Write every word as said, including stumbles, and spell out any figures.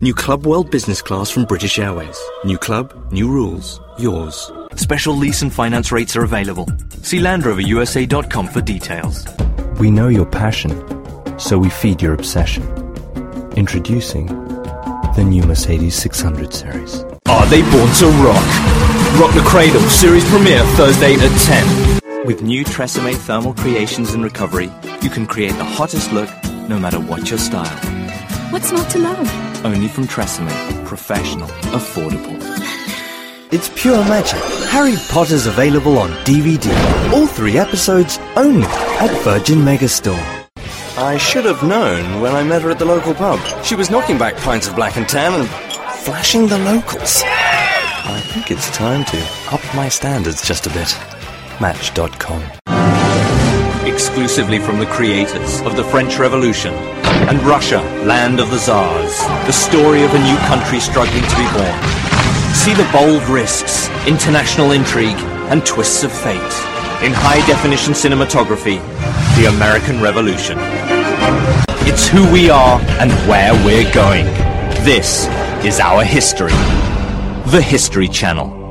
New Club World Business Class from British Airways. New club, new rules, yours. Special lease and finance rates are available. See Land Rover U S A dot com for details. We know your passion, so we feed your obsession. Introducing the new Mercedes six hundred series. Are they born to rock? Rock the Cradle, series premiere Thursday at ten. With new Tresemme thermal creations and recovery, you can create the hottest look no matter what your style. What's not to love? Only from Tresemme. Professional. Affordable. It's pure magic. Harry Potter's available on D V D. All three episodes only at Virgin Megastore. I should have known when I met her at the local pub. She was knocking back pints of black and tan and flashing the locals. I think it's time to up my standards just a bit. Match dot com. Exclusively from the creators of the French Revolution and Russia, land of the Tsars. The story of a new country struggling to be born. See the bold risks, international intrigue, and twists of fate in high-definition cinematography, The American Revolution. It's who we are and where we're going. This is our history. The History Channel.